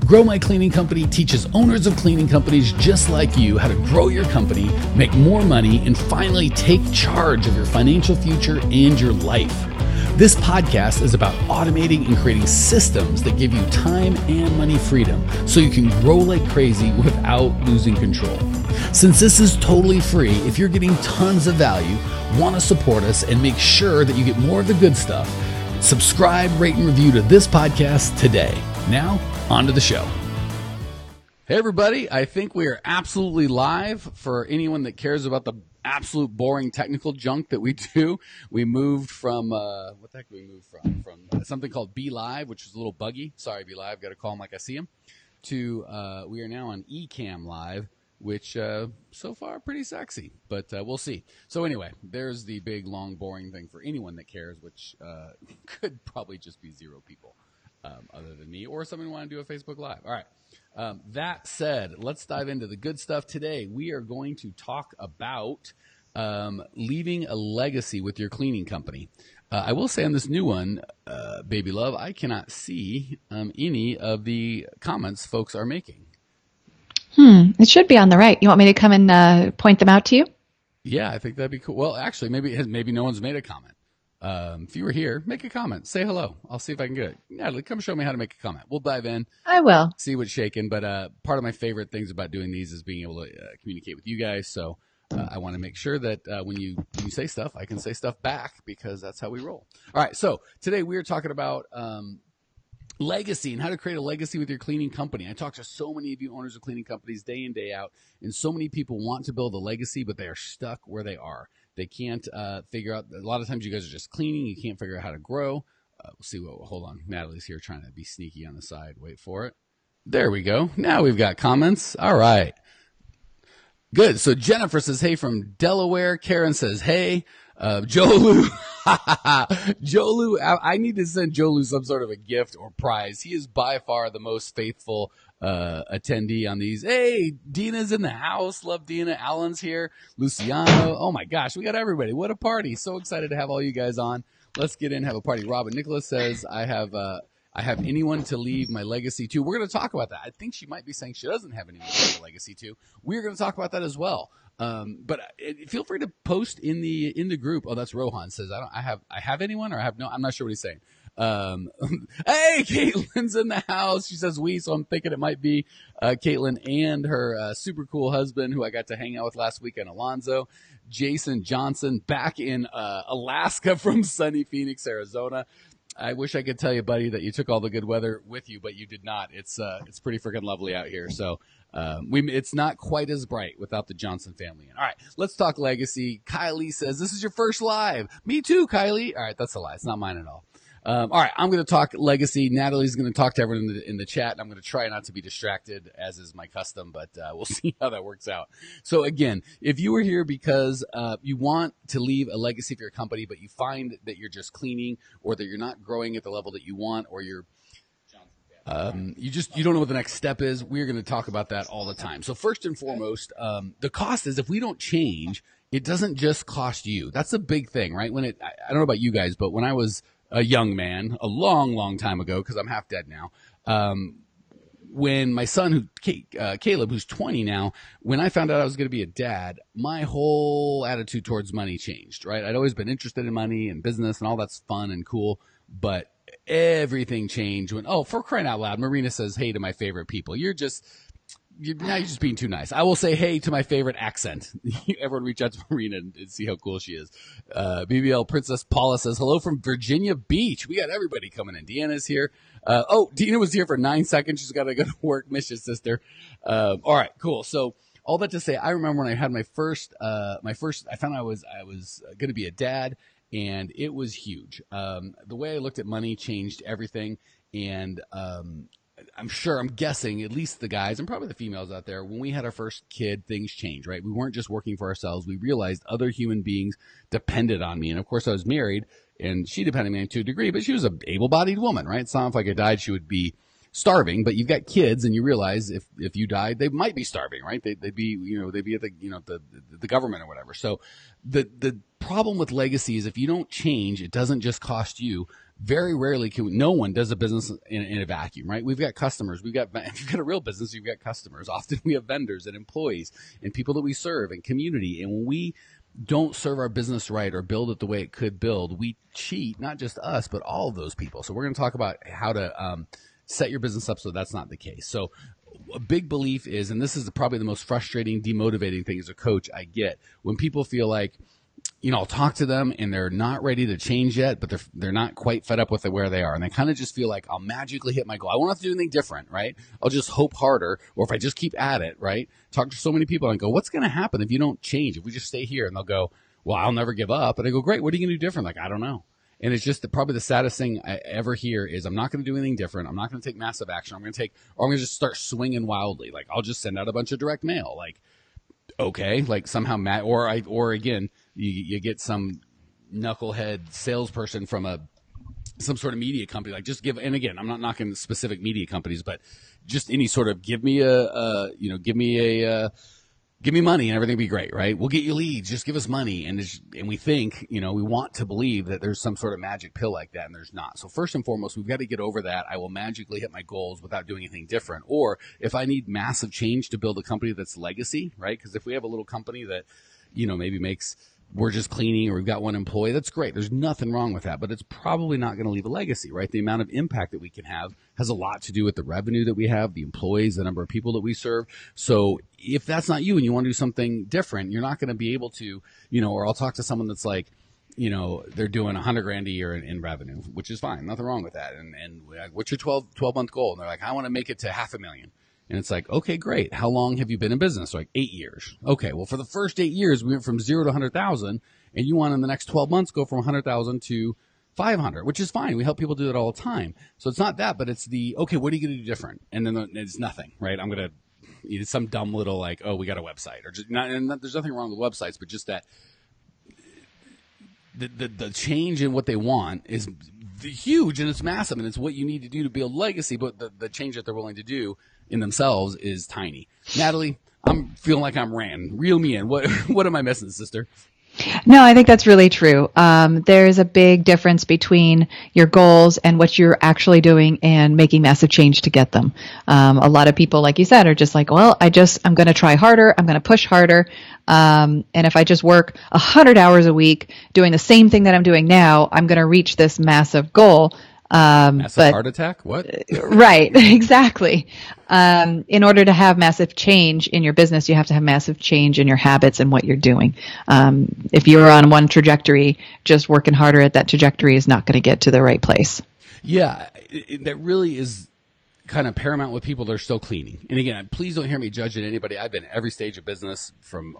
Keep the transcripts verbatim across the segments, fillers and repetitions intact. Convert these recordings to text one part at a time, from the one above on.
Grow My Cleaning Company teaches owners of cleaning companies just like you how to grow your company, make more money, and finally take charge of your financial future and your life. This podcast is about automating and creating systems that give you time and money freedom so you can grow like crazy without losing control. Since this is totally free, if you're getting tons of value, want to support us, and make sure that you get more of the good stuff, subscribe, rate, and review to this podcast today. Now, on to the show. Hey, everybody. I think we are absolutely live. For anyone that cares about the absolute boring technical junk that we do, we moved from, uh, what the heck did we move from? From something called Be Live, which was a little buggy. Sorry, Be Live. Got to call them like I see them. To, uh, we are now on Ecamm Live, which uh, so far pretty sexy, but uh, we'll see. So anyway, there's the big, long, boring thing for anyone that cares, which uh, could probably just be zero people um, other than me, or someone who want to do a Facebook Live. All right. Um, that said, let's dive into the good stuff today. We are going to talk about um, leaving a legacy with your cleaning company. Uh, I will say on this new one, uh, Baby Love, I cannot see um, any of the comments folks are making. Hmm. It should be on the right. You want me to come and uh, point them out to you? Yeah, I think that'd be cool. Well, actually, maybe maybe no one's made a comment. Um, if you were here, make a comment. Say hello. I'll see if I can get it. Natalie, come show me how to make a comment. We'll dive in. I will. See what's shaking. But uh, part of my favorite things about doing these is being able to uh, communicate with you guys. So uh, I want to make sure that uh, when you, when you say stuff, I can say stuff back, because that's how we roll. All right. So today we are talking about um, legacy and how to create a legacy with your cleaning company. I talk to so many of you owners of cleaning companies day in, day out, and so many people want to build a legacy, but they are stuck where they are. They can't uh, figure out. A lot of times you guys are just cleaning. You can't figure out how to grow. Uh, we'll see what, hold on. Natalie's here trying to be sneaky on the side. Wait for it. There we go. Now we've got comments. All right. Good. So Jennifer says, hey, from Delaware. Karen says, hey. Uh, Jolu, Jolu, I, I need to send Jolu some sort of a gift or prize. He is by far the most faithful uh, attendee on these. Hey, Dina's in the house. Love Dina. Alan's here. Luciano. Oh my gosh, we got everybody. What a party. So excited to have all you guys on. Let's get in, have a party. Robin Nicholas says, I have, uh, I have anyone to leave my legacy to. We're going to talk about that. I think she might be saying she doesn't have anyone to leave a legacy to. We're going to talk about that as well. Um, but uh, feel free to post in the in the group. Oh, that's Rohan says, I don't. I have I have anyone, or I have no. I'm not sure what he's saying. Um, hey, Caitlin's in the house. She says we, so I'm thinking it might be uh, Caitlin and her uh, super cool husband, who I got to hang out with last weekend, Alonzo. Jason Johnson back in uh, Alaska from sunny Phoenix, Arizona. I wish I could tell you, buddy, that you took all the good weather with you, but you did not. It's uh, it's pretty freaking lovely out here. So um, we it's not quite as bright without the Johnson family in. All right, let's talk legacy. Kylie says, this is your first live. Me too, Kylie. All right, that's a lie. It's not mine at all. Um, all right, I'm going to talk legacy. Natalie's going to talk to everyone in the, in the chat, and I'm going to try not to be distracted, as is my custom, but uh, we'll see how that works out. So, again, if you were here because uh, you want to leave a legacy for your company, but you find that you're just cleaning, or that you're not growing at the level that you want, or you're Um, you just, you don't know what the next step is. We're going to talk about that all the time. So first and foremost, um, the cost is, if we don't change, it doesn't just cost you. That's a big thing, right? When it, I, I don't know about you guys, but when I was a young man, a long, long time ago, because I'm half dead now, um, when my son, who uh, Caleb, who's twenty now, when I found out I was going to be a dad, my whole attitude towards money changed, right? I'd always been interested in money and business, and all that's fun and cool, but everything changed when, oh, for crying out loud, Marina says, hey to my favorite people. You're just, you're, now you're just being too nice. I will say hey to my favorite accent. Everyone reach out to Marina and, and see how cool she is. Uh, B B L Princess Paula says, hello from Virginia Beach. We got everybody coming in. Deanna's here. Uh, oh, Dina was here for nine seconds. She's got to go to work. Miss you, sister. Uh, all right, cool. So all that to say, I remember when I had my first, uh, my first, I found I was, I was going to be a dad. And it was huge. Um, the way I looked at money changed everything. And um, I'm sure, I'm guessing, at least the guys and probably the females out there, when we had our first kid, things changed, right? We weren't just working for ourselves. We realized other human beings depended on me. And, of course, I was married, and she depended on me to a degree, but she was an able-bodied woman, right? It's not if like I died, she would be starving, but you've got kids and you realize if, if you died, they might be starving, right? They, they'd be, you know, they'd be at the, you know, the, the government or whatever. So the, the problem with legacy is if you don't change, it doesn't just cost you. Very rarely can, no one does a business in, in a vacuum, right? We've got customers. We've got, if you've got a real business, you've got customers. Often we have vendors and employees and people that we serve and community. And when we don't serve our business right or build it the way it could build, we cheat, not just us, but all of those people. So we're going to talk about how to um, set your business up so that's not the case. So a big belief is, and this is probably the most frustrating, demotivating thing as a coach I get, when people feel like, you know, I'll talk to them and they're not ready to change yet, but they're they're not quite fed up with where they are. And they kind of just feel like I'll magically hit my goal. I won't have to do anything different, right? I'll just hope harder. Or if I just keep at it, right? Talk to so many people and go, what's going to happen if you don't change? If we just stay here? And they'll go, well, I'll never give up. And I go, great. What are you going to do different? Like, I don't know. And it's just the, probably the saddest thing I ever hear is I'm not going to do anything different. I'm not going to take massive action. I'm going to take, or I'm going to just start swinging wildly. Like, I'll just send out a bunch of direct mail. Like, okay, like somehow Matt, or I, or again, you, you get some knucklehead salesperson from a some sort of media company, like just give. And again, I'm not knocking specific media companies, but just any sort of give me a, a you know, give me a. a give me money and everything will be great, right? We'll get you leads. Just give us money. And it's, and we think, you know, we want to believe that there's some sort of magic pill like that, and there's not. So first and foremost, we've got to get over that. I will magically hit my goals without doing anything different. Or if I need massive change to build a company that's legacy, right? Because if we have a little company that, you know, maybe makes, we're just cleaning or we've got one employee, that's great. There's nothing wrong with that, but it's probably not going to leave a legacy, right? The amount of impact that we can have has a lot to do with the revenue that we have, the employees, the number of people that we serve. So if that's not you and you want to do something different, you're not going to be able to, you know, or I'll talk to someone that's like, you know, they're doing a hundred grand a year in, in revenue, which is fine. Nothing wrong with that. And, and what's your twelve, twelve month goal? And they're like, I want to make it to half a million. And it's like, okay, great. How long have you been in business? Like eight years. Okay. Well, for the first eight years, we went from zero to a hundred thousand, and you want in the next twelve months go from a hundred thousand to five hundred, which is fine. We help people do that all the time. So it's not that, but it's the, okay, what are you going to do different? And then it's nothing, right? I'm going to, it's some dumb little like, oh, we got a website, or just not, and there's nothing wrong with websites, but just that the, the, the change in what they want is huge and it's massive and it's what you need to do to build legacy. But the, the change that they're willing to do in themselves is tiny. Natalie, I'm feeling like I'm ran. Reel me in. What, what am I missing, sister? No, I think that's really true. Um, there's a big difference between your goals and what you're actually doing and making massive change to get them. Um, a lot of people, like you said, are just like, well, I just, I'm going to try harder. I'm going to push harder. Um, and if I just work a hundred hours a week doing the same thing that I'm doing now, I'm going to reach this massive goal. Um, massive but, heart attack? What? Right, exactly. Um, in order to have massive change in your business, you have to have massive change in your habits and what you're doing. Um, if you're on one trajectory, just working harder at that trajectory is not going to get to the right place. Yeah, it, it, that really is kind of paramount with people that are still cleaning. And again, please don't hear me judging anybody. I've been every stage of business, from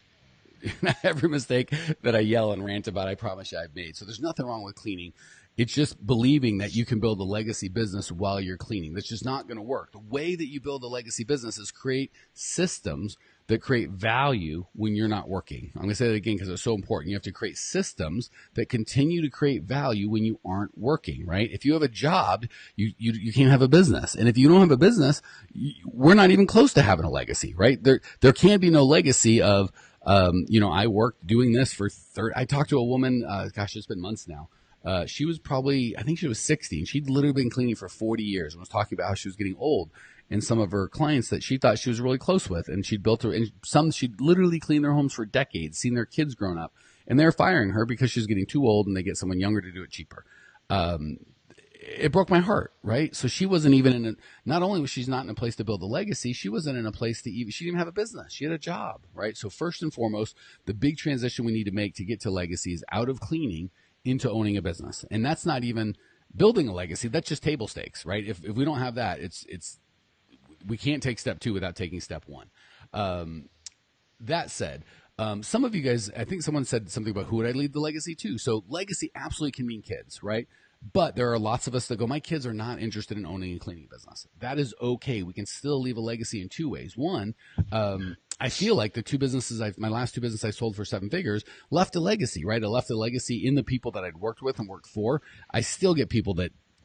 every mistake that I yell and rant about, I promise you I've made. So there's nothing wrong with cleaning. It's just believing that you can build a legacy business while you're cleaning. That's just not going to work. The way that you build a legacy business is create systems that create value when you're not working. I'm going to say that again because it's so important. You have to create systems that continue to create value when you aren't working, right? If you have a job, you, you, you can't have a business. And if you don't have a business, you, we're not even close to having a legacy, right? There, there can be no legacy of, um, you know, I worked doing this for thirty. I talked to a woman, uh, gosh, it's been months now. Uh, she was probably, I think she was sixty, and she'd literally been cleaning for forty years and was talking about how she was getting old. And some of her clients that she thought she was really close with, and she'd built her, and some she'd literally cleaned their homes for decades, seen their kids grown up, and they're firing her because she's getting too old and they get someone younger to do it cheaper. Um, it broke my heart, right? So she wasn't even in a, not only was she not in a place to build a legacy, she wasn't in a place to even, she didn't even have a business. She had a job, right? So first and foremost, the big transition we need to make to get to legacy is out of cleaning into owning a business. And that's not even building a legacy. That's just table stakes, right? If if we don't have that, it's, it's, we can't take step two without taking step one. Um, that said, um, some of you guys, I think someone said something about who would I leave the legacy to? So legacy absolutely can mean kids, right? But there are lots of us that go, my kids are not interested in owning a cleaning business. That is okay. We can still leave a legacy in two ways. One, um, I feel like the two businesses, I've, my last two businesses I sold for seven figures, left a legacy, right? I left a legacy in the people that I'd worked with and worked for. I still get people that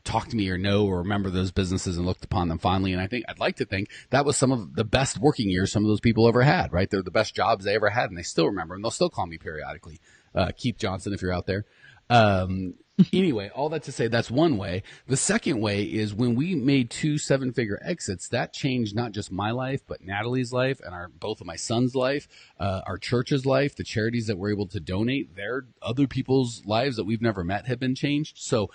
talk to me or know or remember those businesses and looked upon them fondly. And I think I'd like to think that was some of the best working years some of those people ever had, right? They're the best jobs they ever had, and they still remember, and they'll still call me periodically. Uh, Keith Johnson, if you're out there. Um, anyway, all that to say, that's one way. The second way is when we made two seven figure exits, that changed not just my life, but Natalie's life and our, both of my son's life, uh, our church's life, the charities that we're able to donate, their other people's lives that we've never met have been changed. So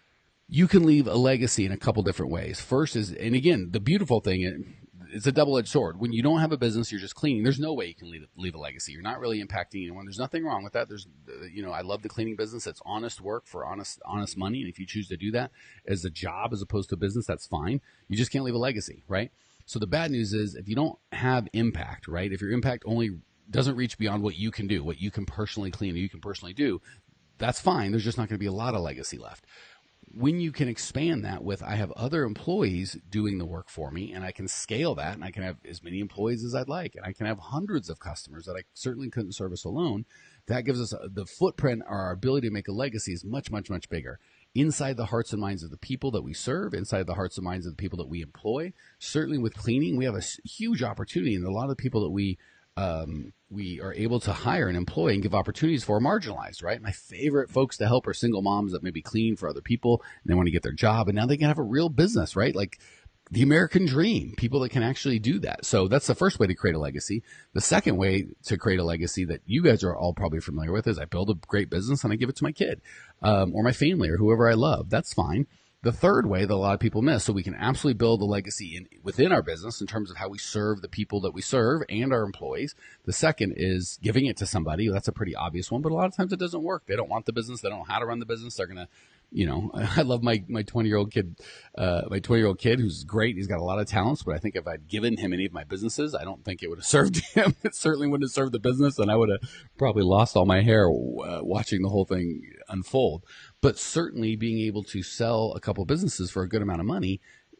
you can leave a legacy in a couple different ways. First is, and again, the beautiful thing, it's a double-edged sword. When you don't have a business, you're just cleaning. There's no way you can leave, leave a legacy. You're not really impacting anyone. There's nothing wrong with that. There's, you know, I love the cleaning business. It's honest work for honest, honest money. And if you choose to do that as a job as opposed to a business, that's fine. You just can't leave a legacy, right? So the bad news is if you don't have impact, right? If your impact only doesn't reach beyond what you can do, what you can personally clean, or you can personally do, that's fine. There's just not going to be a lot of legacy left. When you can expand that with, I have other employees doing the work for me, and I can scale that, and I can have as many employees as I'd like, and I can have hundreds of customers that I certainly couldn't service alone. That gives us a, the footprint, or our ability to make a legacy is much, much, much bigger. Inside the hearts and minds of the people that we serve, inside the hearts and minds of the people that we employ. Certainly with cleaning, we have a huge opportunity, and a lot of the people that we Um, we are able to hire and employ and give opportunities for are marginalized, right? My favorite folks to help are single moms that maybe clean for other people and they want to get their job, and now they can have a real business, right? Like the American dream, people that can actually do that. So that's the first way to create a legacy. The second way to create a legacy that you guys are all probably familiar with is I build a great business and I give it to my kid, um, or my family or whoever I love. That's fine. The third way that a lot of people miss, so we can absolutely build a legacy in, within our business in terms of how we serve the people that we serve and our employees. The second is giving it to somebody. That's a pretty obvious one, but a lot of times it doesn't work. They don't want the business. They don't know how to run the business. They're going to, you know, I love my, my twenty year old kid, uh, my twenty year old kid who's great. He's got a lot of talents, but I think if I'd given him any of my businesses, I don't think it would have served him. It certainly wouldn't have served the business, and I would have probably lost all my hair uh, watching the whole thing unfold. But certainly being able to sell a couple businesses for a good amount of money,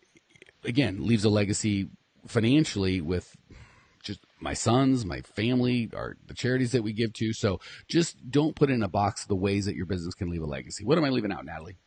again, leaves a legacy financially with just my sons, my family, or the charities that we give to. So just don't put in a box the ways that your business can leave a legacy. What am I leaving out, Natalie?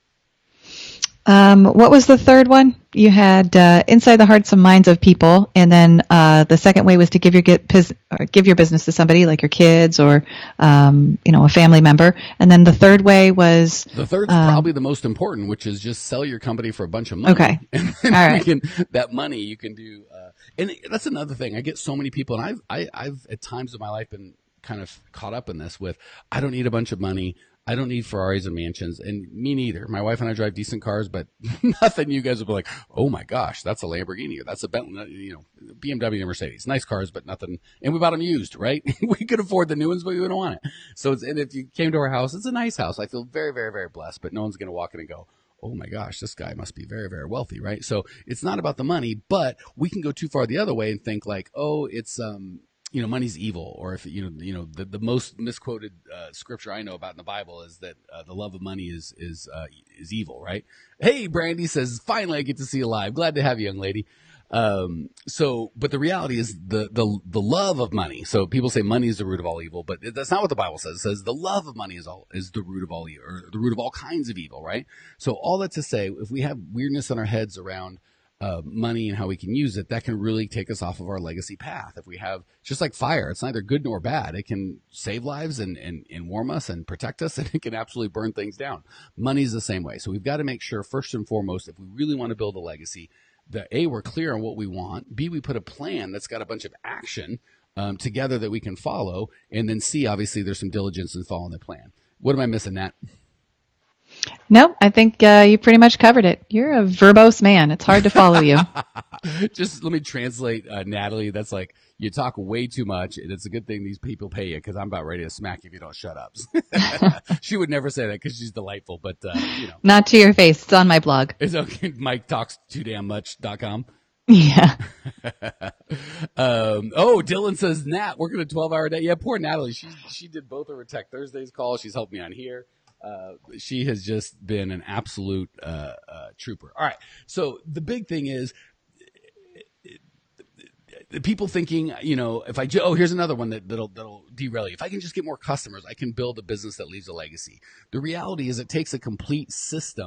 Um, what was the third one? You had uh, inside the hearts and minds of people, and then uh, the second way was to give your get pis- or give your business to somebody like your kids or um, you know, a family member. And then the third way was the third's um, probably the most important, which is just sell your company for a bunch of money. Okay, and then all right. Can, that money you can do, uh, and that's another thing. I get so many people, and I've I, I've at times in my life been kind of caught up in this with, I don't need a bunch of money. I don't need Ferraris and mansions, and me neither. My wife and I drive decent cars, but nothing you guys would be like, oh my gosh, that's a Lamborghini or that's a Bentley, you know, B M W and Mercedes. Nice cars, but nothing. And we bought them used, right? We could afford the new ones, but we don't want it. So it's, and if you came to our house, it's a nice house. I feel very, very, very blessed, but no one's going to walk in and go, oh my gosh, this guy must be very, very wealthy, right? So it's not about the money, but we can go too far the other way and think like, oh, it's, um, you know, money's evil, or if, you know, you know, the, the most misquoted uh, scripture I know about in the Bible is that uh, the love of money is, is, uh, is evil, right? Hey, Brandy says, finally I get to see you live. Glad to have you, young lady. Um, so, but the reality is the, the, the love of money. So people say money is the root of all evil, but that's not what the Bible says. It says the love of money is all, is the root of all evil, or the root of all kinds of evil, right? So all that to say, if we have weirdness in our heads around Uh, money and how we can use it, that can really take us off of our legacy path. If we have, just like fire, it's neither good nor bad. It can save lives and, and, and warm us and protect us, and it can absolutely burn things down. Money's the same way. So we've got to make sure, first and foremost, if we really want to build a legacy, that A, we're clear on what we want, B, we put a plan that's got a bunch of action um, together that we can follow, and then C, obviously there's some diligence in following the plan. What am I missing, Nat? No, I think uh, you pretty much covered it. You're a verbose man. It's hard to follow you. Just let me translate, uh, Natalie. That's like, you talk way too much, and it's a good thing these people pay you, because I'm about ready to smack you if you don't shut up. She would never say that because she's delightful, but, uh, you know. Not to your face. It's on my blog. It's okay. Mike talks too damn much dot com. Yeah. um, oh, Dylan says, Nat, working a twelve hour day. Yeah, poor Natalie. She, she did both of her Tech Thursdays calls. She's helped me on here. Uh, she has just been an absolute uh, uh, trooper. All right. So the big thing is the people thinking, you know, if I, ju- oh, here's another one that, that'll, that'll derail you. If I can just get more customers, I can build a business that leaves a legacy. The reality is it takes a complete system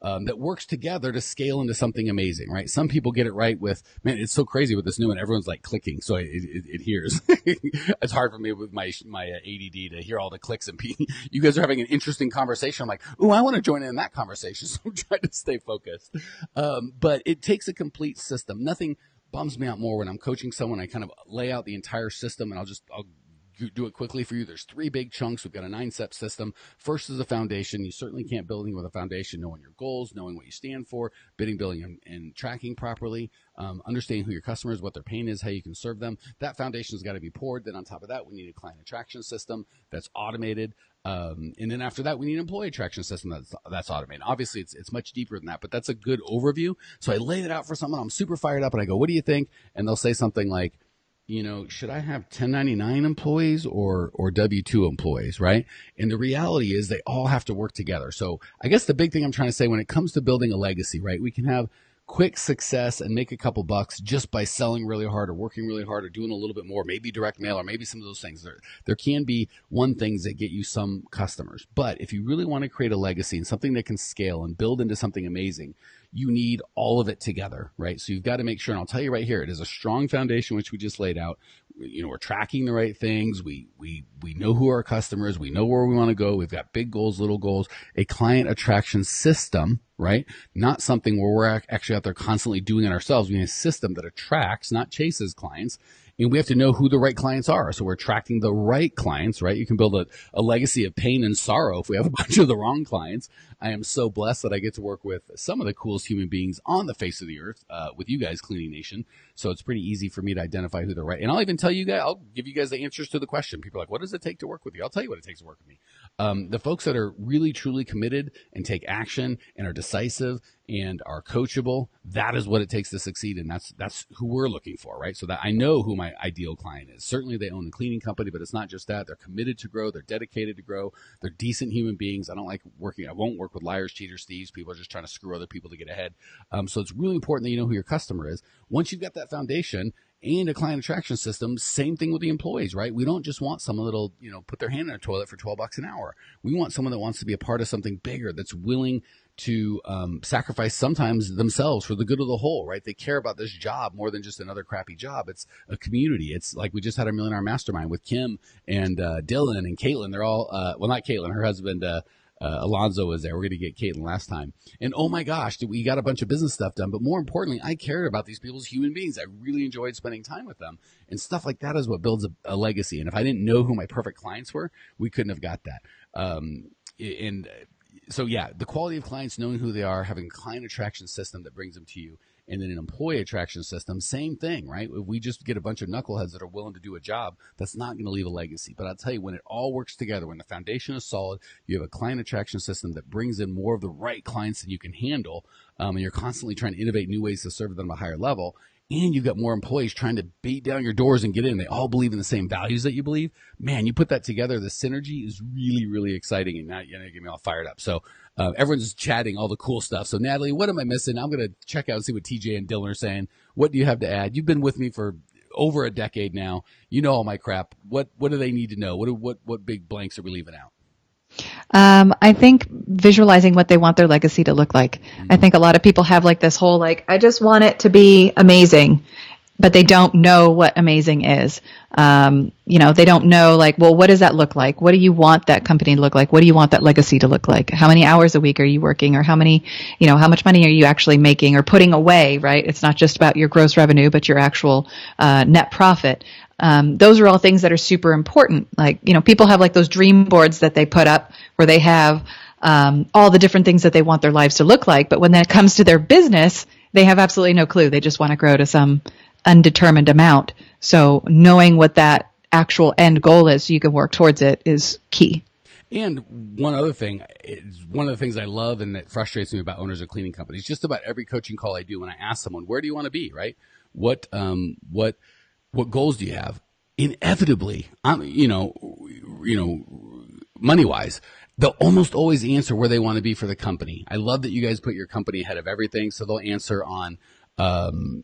um, that works together to scale into something amazing, right? Some people get it right with, man, it's so crazy with this new one. Everyone's like clicking, so it, it, it hears. It's hard for me with my my A D D to hear all the clicks and pee. You guys are having an interesting conversation. I'm like, ooh, I want to join in that conversation, so I'm trying to stay focused. Um, but it takes a complete system. Nothing bums me out more when I'm coaching someone. I kind of lay out the entire system, and I'll just I'll do it quickly for you. There's three big chunks. We've got a nine-step system. First is a foundation. You certainly can't build anything with a foundation, knowing your goals, knowing what you stand for, bidding, billing, and, and tracking properly, um, understanding who your customer is, what their pain is, how you can serve them. That foundation has got to be poured. Then on top of that, we need a client attraction system that's automated. Um, and then after that, we need an employee attraction system that's that's automated. Obviously, it's it's much deeper than that, but that's a good overview. So I lay it out for someone. I'm super fired up, and I go, "What do you think?" And they'll say something like, you know, should I have ten ninety-nine employees or or W two employees, right? And the reality is they all have to work together. So I guess the big thing I'm trying to say when it comes to building a legacy, right, we can have quick success and make a couple bucks just by selling really hard or working really hard or doing a little bit more, maybe direct mail or maybe some of those things. There, there can be one things that get you some customers. But if you really want to create a legacy and something that can scale and build into something amazing, you need all of it together, right? So you've got to make sure, and I'll tell you right here, it is a strong foundation, which we just laid out. You know, we're tracking the right things. We, we, we know who our customers, we know where we want to go. We've got big goals, little goals, a client attraction system, right? Not something where we're actually out there constantly doing it ourselves. We need a system that attracts, not chases clients. And we have to know who the right clients are. So we're attracting the right clients, right? You can build a, a legacy of pain and sorrow if we have a bunch of the wrong clients. I am so blessed that I get to work with some of the coolest human beings on the face of the earth, uh, with you guys, Cleaning Nation. So it's pretty easy for me to identify who they're right. And I'll even tell you guys, I'll give you guys the answers to the question. People are like, what does it take to work with you? I'll tell you what it takes to work with me. Um, the folks that are really, truly committed and take action and are decisive and are coachable, that is what it takes to succeed. And that's that's who we're looking for, right? So that I know who my ideal client is. Certainly they own a cleaning company, but it's not just that. They're committed to grow. They're dedicated to grow. They're decent human beings. I don't like working. I won't work with liars, cheaters, thieves. People are just trying to screw other people to get ahead. Um, so it's really important that you know who your customer is. Once you've got that foundation and a client attraction system, same thing with the employees, right? We don't just want someone that'll, you know, put their hand in a toilet for twelve bucks an hour. We want someone that wants to be a part of something bigger, that's willing to um, sacrifice sometimes themselves for the good of the whole, right? They care about this job more than just another crappy job. It's a community. It's like we just had a Million Hour Mastermind with Kim and uh, Dylan and Caitlin. They're all, uh, well, not Caitlin, her husband, uh, Uh, Alonzo was there. We're going to get Caitlin last time. And oh my gosh, we got a bunch of business stuff done. But more importantly, I cared about these people as human beings. I really enjoyed spending time with them. And stuff like that is what builds a, a legacy. And if I didn't know who my perfect clients were, we couldn't have got that. Um, and so, yeah, the quality of clients, knowing who they are, having a client attraction system that brings them to you, and then an employee attraction system, same thing, right? If we just get a bunch of knuckleheads that are willing to do a job, that's not going to leave a legacy. But I'll tell you, when it all works together, when the foundation is solid, you have a client attraction system that brings in more of the right clients than you can handle, um, and you're constantly trying to innovate new ways to serve them at a higher level, and you've got more employees trying to beat down your doors and get in. They all believe in the same values that you believe. Man, you put that together, the synergy is really, really exciting, and now you're going to get me all fired up. So uh, everyone's chatting all the cool stuff. So Natalie, what am I missing? I'm going to check out and see what T J and Dylan are saying. What do you have to add? You've been with me for over a decade now. You know all my crap. What what do they need to know? What what what big blanks are we leaving out? Um, I think visualizing what they want their legacy to look like. Mm-hmm. I think a lot of people have like this whole, like, I just want it to be amazing, but they don't know what amazing is. Um, you know, they don't know, like, well, what does that look like? What do you want that company to look like? What do you want that legacy to look like? How many hours a week are you working, or how many, you know, how much money are you actually making or putting away, right? It's not just about your gross revenue, but your actual, uh, net profit. Um, those are all things that are super important. Like, you know, people have like those dream boards that they put up where they have, um, all the different things that they want their lives to look like. But when that comes to their business, they have absolutely no clue. They just want to grow to some undetermined amount. So knowing what that actual end goal is so you can work towards it is key. And one other thing, is one of the things I love and that frustrates me about owners of cleaning companies, just about every coaching call I do, when I ask someone, where do you want to be, right? What, um, what, what goals do you have? Inevitably, I'm, you know, you know, money wise, they'll almost always answer where they want to be for the company. I love that you guys put your company ahead of everything. So they'll answer on, um,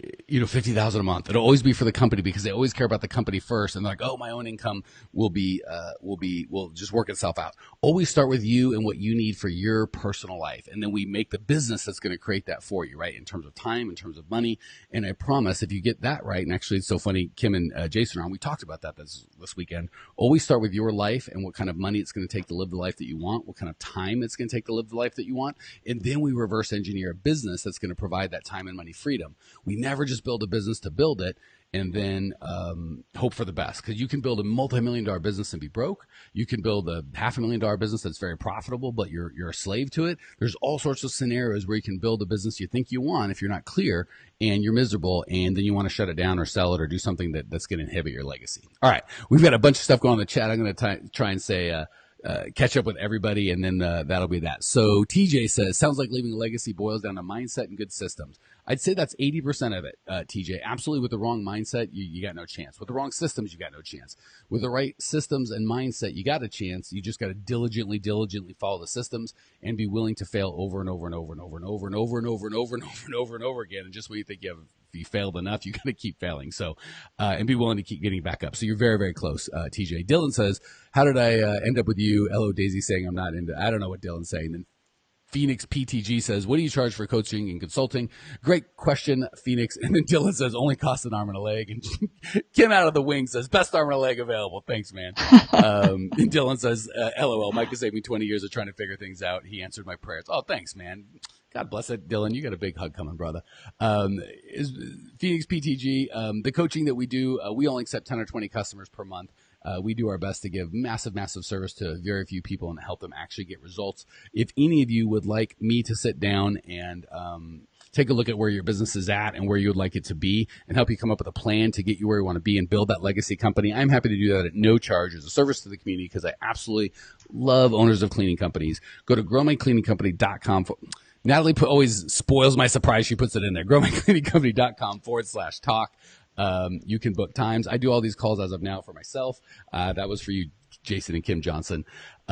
you know, fifty thousand a month. It'll always be for the company because they always care about the company first. And they're like, oh, my own income will be, uh, will be, will just work itself out. Always start with you and what you need for your personal life. And then we make the business that's going to create that for you, right? In terms of time, in terms of money. And I promise if you get that right, and actually it's so funny, Kim and uh, Jason are on, we talked about that this, this weekend. Always start with your life and what kind of money it's going to take to live the life that you want, what kind of time it's going to take to live the life that you want. And then we reverse engineer a business that's going to provide that time and money freedom. We never just build a business to build it and then um, hope for the best, because you can build a multi-million dollar business and be broke. You can build a half a million dollar business that's very profitable, but you're you're a slave to it. There's all sorts of scenarios where you can build a business you think you want if you're not clear and you're miserable, and then you want to shut it down or sell it or do something that, that's going to inhibit your legacy. All right, we've got a bunch of stuff going on in the chat. I'm going to try and say uh, Uh, catch up with everybody, and then uh, that'll be that. So T J says, sounds like leaving a legacy boils down to mindset and good systems. I'd say that's eighty percent of it, uh, T J. Absolutely, with the wrong mindset, you, you got no chance. With the wrong systems, you got no chance. With the right systems and mindset, you got a chance. You just got to diligently, diligently follow the systems and be willing to fail over and over and over and over and over and over and over and over and over and over and over again. And just when you think you have if you failed enough, you got to keep failing. So, uh, and be willing to keep getting back up. So you're very, very close, uh, T J. Dylan says, how did I uh, end up with you? Hello, Daisy saying I'm not into, I don't know what Dylan's saying. Then Phoenix P T G says, what do you charge for coaching and consulting? Great question, Phoenix. And then Dylan says, only costs an arm and a leg. And Kim out of the wing says, best arm and a leg available. Thanks, man. um, and Dylan says, uh, LOL, Mike has saved me twenty years of trying to figure things out. He answered my prayers. Oh, thanks, man. God bless it, Dylan. You got a big hug coming, brother. Um, is Phoenix P T G, um, the coaching that we do, uh, we only accept ten or twenty customers per month. Uh, we do our best to give massive, massive service to very few people and help them actually get results. If any of you would like me to sit down and um, take a look at where your business is at and where you would like it to be and help you come up with a plan to get you where you want to be and build that legacy company, I'm happy to do that at no charge as a service to the community, because I absolutely love owners of cleaning companies. Go to grow my cleaning company dot com. For, Natalie put, always spoils my surprise. She puts it in there. grow my cleaning company dot com forward slash talk. Um, you can book times. I do all these calls as of now for myself. Uh, that was for you, Jason and Kim Johnson.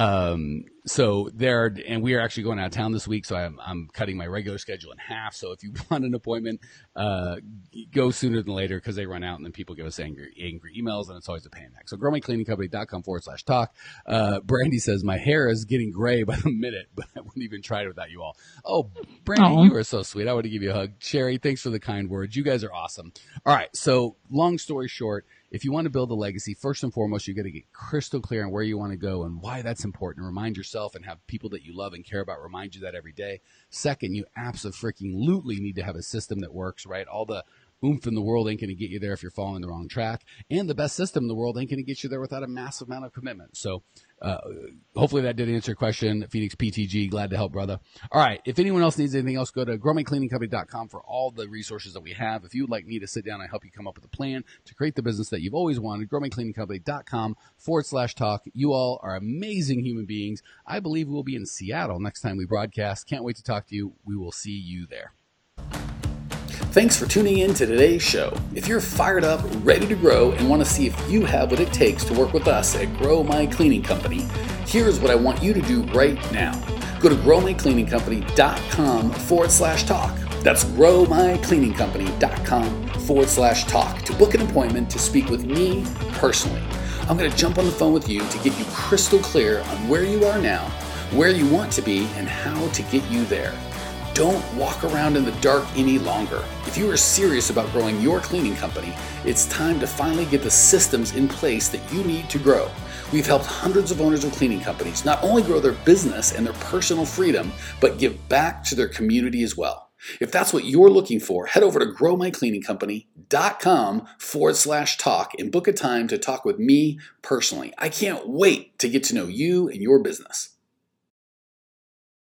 Um, so there, and we are actually going out of town this week, so I'm, I'm cutting my regular schedule in half. So if you want an appointment, uh, go sooner than later, because they run out and then people give us angry, angry emails, and it's always a pain in the neck. So grow my cleaning company dot com forward slash talk. Uh, Brandy says, my hair is getting gray by the minute, but I wouldn't even try it without you all. Oh, Brandy, Aww. You are so sweet. I want to give you a hug. Sherry, thanks for the kind words. You guys are awesome. All right. So long story short, if you want to build a legacy, first and foremost, you got to get crystal clear on where you want to go and why that's important. Remind yourself and have people that you love and care about remind you that every day. Second, you absolutely need to have a system that works, right? All the oomph in the world ain't going to get you there if you're following the wrong track. And the best system in the world ain't going to get you there without a massive amount of commitment. So uh, hopefully that did answer your question. Phoenix P T G, glad to help, brother. All right. If anyone else needs anything else, go to grow my cleaning company dot com for all the resources that we have. If you would like me to sit down and help you come up with a plan to create the business that you've always wanted, grow my cleaning company dot com forward slash talk. You all are amazing human beings. I believe we'll be in Seattle next time we broadcast. Can't wait to talk to you. We will see you there. Thanks for tuning in to today's show. If you're fired up, ready to grow, and want to see if you have what it takes to work with us at Grow My Cleaning Company, here's what I want you to do right now. Go to grow my cleaning company dot com forward slash talk. That's grow my cleaning company dot com forward slash talk to book an appointment to speak with me personally. I'm going to jump on the phone with you to get you crystal clear on where you are now, where you want to be, and how to get you there. Don't walk around in the dark any longer. If you are serious about growing your cleaning company, it's time to finally get the systems in place that you need to grow. We've helped hundreds of owners of cleaning companies not only grow their business and their personal freedom, but give back to their community as well. If that's what you're looking for, head over to grow my cleaning company dot com forward slash talk and book a time to talk with me personally. I can't wait to get to know you and your business.